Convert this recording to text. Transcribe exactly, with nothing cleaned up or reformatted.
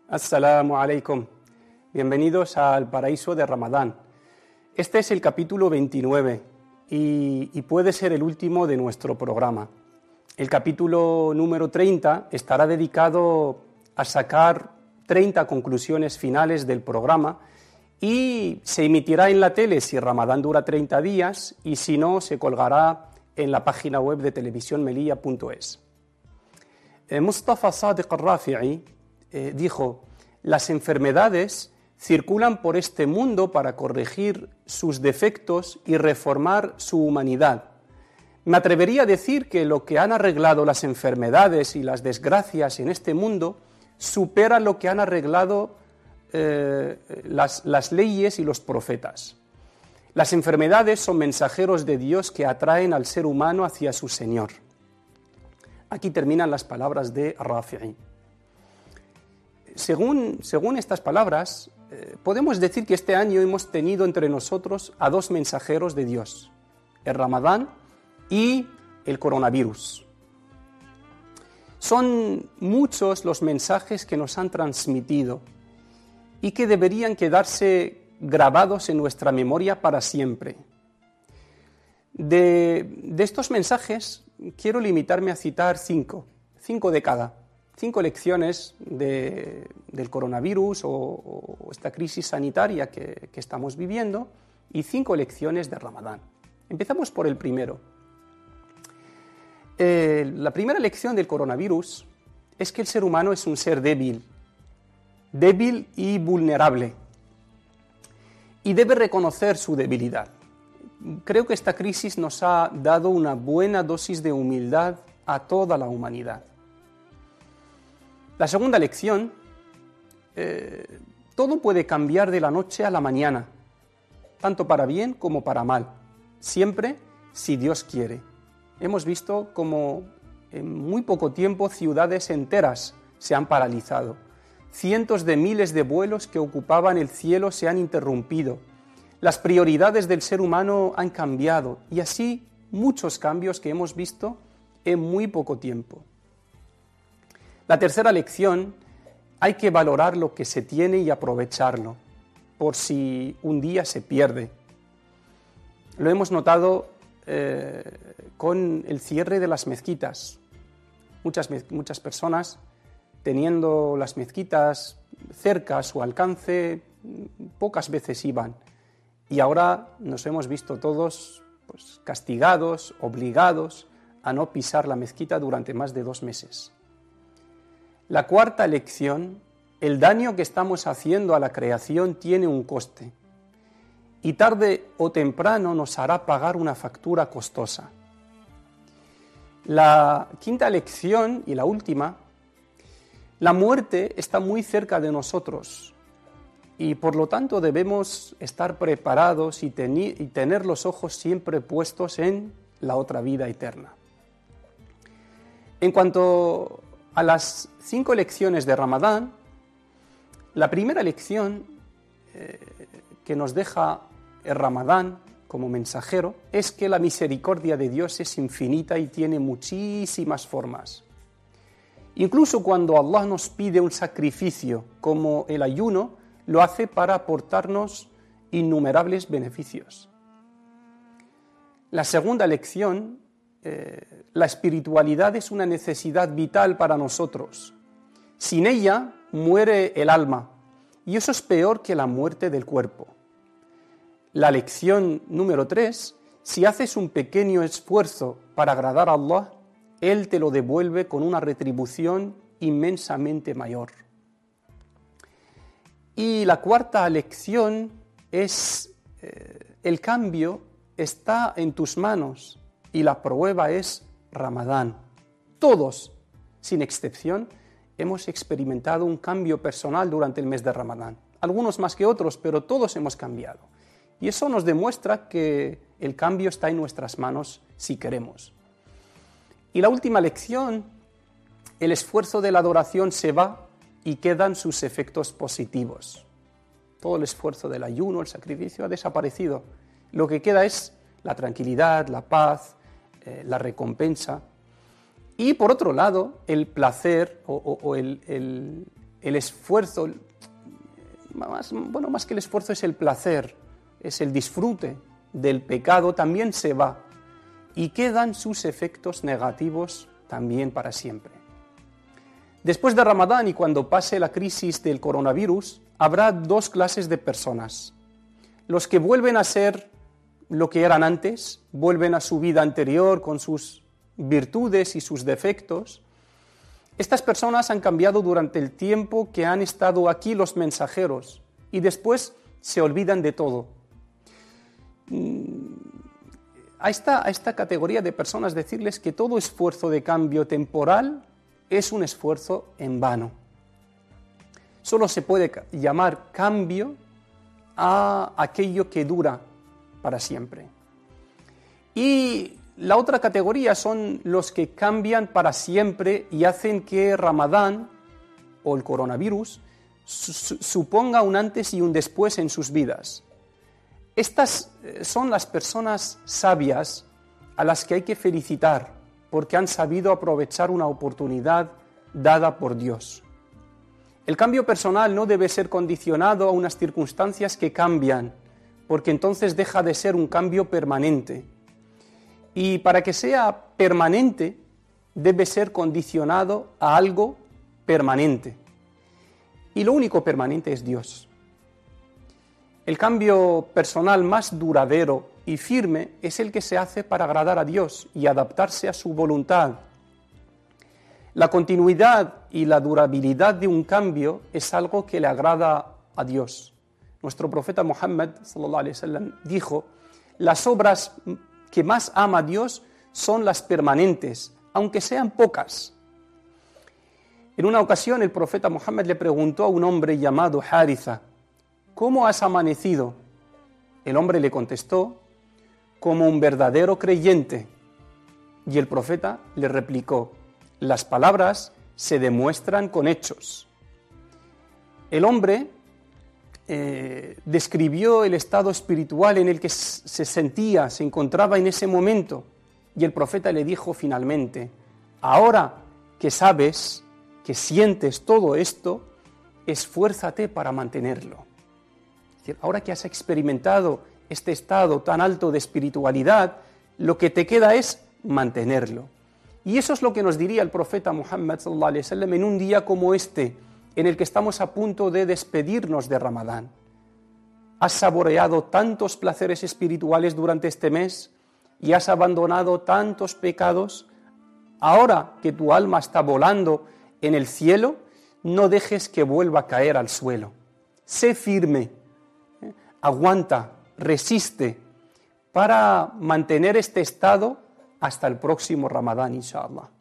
As-salamu alaykum. Bienvenidos al Paraíso de Ramadán. Este es el capítulo veintinueve y, y puede ser el último de nuestro programa. El capítulo número treinta estará dedicado a sacar treinta conclusiones finales del programa y se emitirá en la tele si Ramadán dura treinta días y si no, se colgará en la página web de televisión melilla punto es. Eh, Mustafa Sadiq al-Rafi'i eh, dijo: las enfermedades circulan por este mundo para corregir sus defectos y reformar su humanidad. Me atrevería a decir que lo que han arreglado las enfermedades y las desgracias en este mundo supera lo que han arreglado eh, las, las leyes y los profetas. Las enfermedades son mensajeros de Dios que atraen al ser humano hacia su Señor. Aquí terminan las palabras de Rafi'i. Según, según estas palabras, eh, podemos decir que este año hemos tenido entre nosotros a dos mensajeros de Dios, el Ramadán y el coronavirus. Son muchos los mensajes que nos han transmitido y que deberían quedarse grabados en nuestra memoria para siempre. De, de estos mensajes quiero limitarme a citar cinco, cinco de cada. Cinco lecciones de, del coronavirus o, o esta crisis sanitaria que, que estamos viviendo y cinco lecciones de Ramadán. Empezamos por el primero. Eh, la primera lección del coronavirus es que el ser humano es un ser débil, débil y vulnerable, y debe reconocer su debilidad. Creo que esta crisis nos ha dado una buena dosis de humildad a toda la humanidad. La segunda lección, eh, todo puede cambiar de la noche a la mañana, tanto para bien como para mal, siempre si Dios quiere. Hemos visto cómo en muy poco tiempo ciudades enteras se han paralizado, cientos de miles de vuelos que ocupaban el cielo se han interrumpido, las prioridades del ser humano han cambiado y así muchos cambios que hemos visto en muy poco tiempo. La tercera lección, hay que valorar lo que se tiene y aprovecharlo, por si un día se pierde. Lo hemos notado eh, con el cierre de las mezquitas. Muchas, muchas personas, teniendo las mezquitas cerca a su alcance, pocas veces iban. Y ahora nos hemos visto todos pues, castigados, obligados a no pisar la mezquita durante más de dos meses. La cuarta lección, el daño que estamos haciendo a la creación tiene un coste y tarde o temprano nos hará pagar una factura costosa. La quinta lección y la última, la muerte está muy cerca de nosotros y por lo tanto debemos estar preparados y, teni- y tener los ojos siempre puestos en la otra vida eterna. En cuanto a las cinco lecciones de Ramadán, la primera lección eh, que nos deja el Ramadán como mensajero es que la misericordia de Dios es infinita y tiene muchísimas formas. Incluso cuando Allah nos pide un sacrificio como el ayuno, lo hace para aportarnos innumerables beneficios. La segunda lección, Eh, la espiritualidad es una necesidad vital para nosotros. Sin ella muere el alma y eso es peor que la muerte del cuerpo. La lección número tres, si haces un pequeño esfuerzo para agradar a Allah, Él te lo devuelve con una retribución inmensamente mayor. Y la cuarta lección es eh, el cambio está en tus manos. Y la prueba es Ramadán. Todos, sin excepción, hemos experimentado un cambio personal durante el mes de Ramadán. Algunos más que otros, pero todos hemos cambiado. Y eso nos demuestra que el cambio está en nuestras manos si queremos. Y la última lección, el esfuerzo de la adoración se va y quedan sus efectos positivos. Todo el esfuerzo del ayuno, el sacrificio ha desaparecido. Lo que queda es la tranquilidad, la paz, eh, la recompensa. Y por otro lado, el placer o, o, o el, el, el esfuerzo, más, bueno, más que el esfuerzo es el placer, es el disfrute del pecado, también se va y quedan sus efectos negativos también para siempre. Después de Ramadán y cuando pase la crisis del coronavirus, habrá dos clases de personas. Los que vuelven a ser lo que eran antes, vuelven a su vida anterior con sus virtudes y sus defectos. Estas personas han cambiado durante el tiempo que han estado aquí los mensajeros y después se olvidan de todo. A esta, a esta categoría de personas decirles que todo esfuerzo de cambio temporal es un esfuerzo en vano. Solo se puede llamar cambio a aquello que dura para siempre. Y la otra categoría son los que cambian para siempre y hacen que Ramadán o el coronavirus su- suponga un antes y un después en sus vidas. Estas son las personas sabias a las que hay que felicitar porque han sabido aprovechar una oportunidad dada por Dios. El cambio personal no debe ser condicionado a unas circunstancias que cambian, porque entonces deja de ser un cambio permanente. Y para que sea permanente, debe ser condicionado a algo permanente. Y lo único permanente es Dios. El cambio personal más duradero y firme es el que se hace para agradar a Dios y adaptarse a su voluntad. La continuidad y la durabilidad de un cambio es algo que le agrada a Dios. Nuestro profeta Muhammad sallallahu alaihi wasallam dijo: las obras que más ama Dios son las permanentes, aunque sean pocas. En una ocasión el profeta Muhammad le preguntó a un hombre llamado Haritha: ¿cómo has amanecido? El hombre le contestó: como un verdadero creyente. Y el profeta le replicó: las palabras se demuestran con hechos. El hombre eh, describió el estado espiritual en el que se sentía, se encontraba en ese momento, y el profeta le dijo finalmente: ahora que sabes, que sientes todo esto, esfuérzate para mantenerlo. Es decir, ahora que has experimentado este estado tan alto de espiritualidad, lo que te queda es mantenerlo. Y eso es lo que nos diría el profeta Muhammad sallallahu alaihi wasallam en un día como este, en el que estamos a punto de despedirnos de Ramadán. ¿Has saboreado tantos placeres espirituales durante este mes y has abandonado tantos pecados? Ahora que tu alma está volando en el cielo, no dejes que vuelva a caer al suelo. Sé firme, ¿eh? Aguanta, resiste para mantener este estado hasta el próximo Ramadán, inshallah.